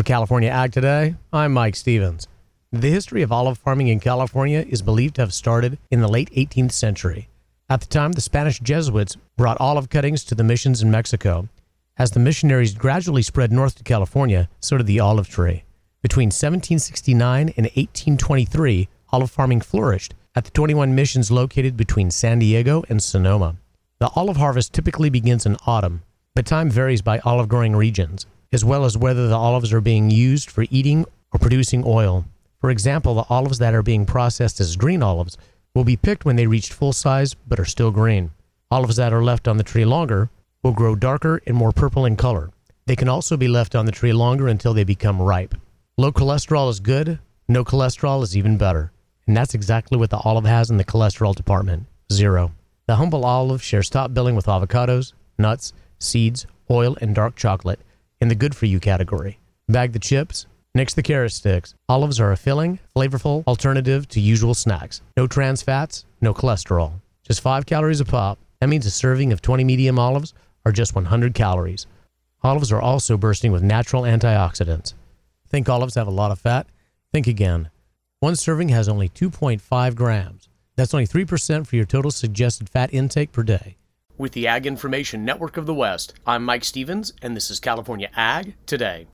California Ag Today, I'm Mike Stevens. The history of olive farming in California is believed to have started in the late 18th century. At the time, the Spanish Jesuits brought olive cuttings to the missions in Mexico. As the missionaries gradually spread north to California, so did the olive tree. Between 1769 and 1823, olive farming flourished at the 21 missions located between San Diego and Sonoma. The olive harvest typically begins in autumn, but time varies by olive growing regions, as well as whether the olives are being used for eating or producing oil. For example, the olives that are being processed as green olives will be picked when they reach full size but are still green. Olives that are left on the tree longer will grow darker and more purple in color. They can also be left on the tree longer until they become ripe. Low cholesterol is good, no cholesterol is even better. And that's exactly what the olive has in the cholesterol department, 0. The humble olive shares top billing with avocados, nuts, seeds, oil, and dark chocolate in the good-for-you category. Bag the chips, nix the carrot sticks. Olives are a filling, flavorful alternative to usual snacks. No trans fats, no cholesterol. Just 5 calories a pop. That means a serving of 20 medium olives are just 100 calories. Olives are also bursting with natural antioxidants. Think olives have a lot of fat? Think again. One serving has only 2.5 grams. That's only 3% for your total suggested fat intake per day. With the Ag Information Network of the West, I'm Mike Stevens, and this is California Ag Today.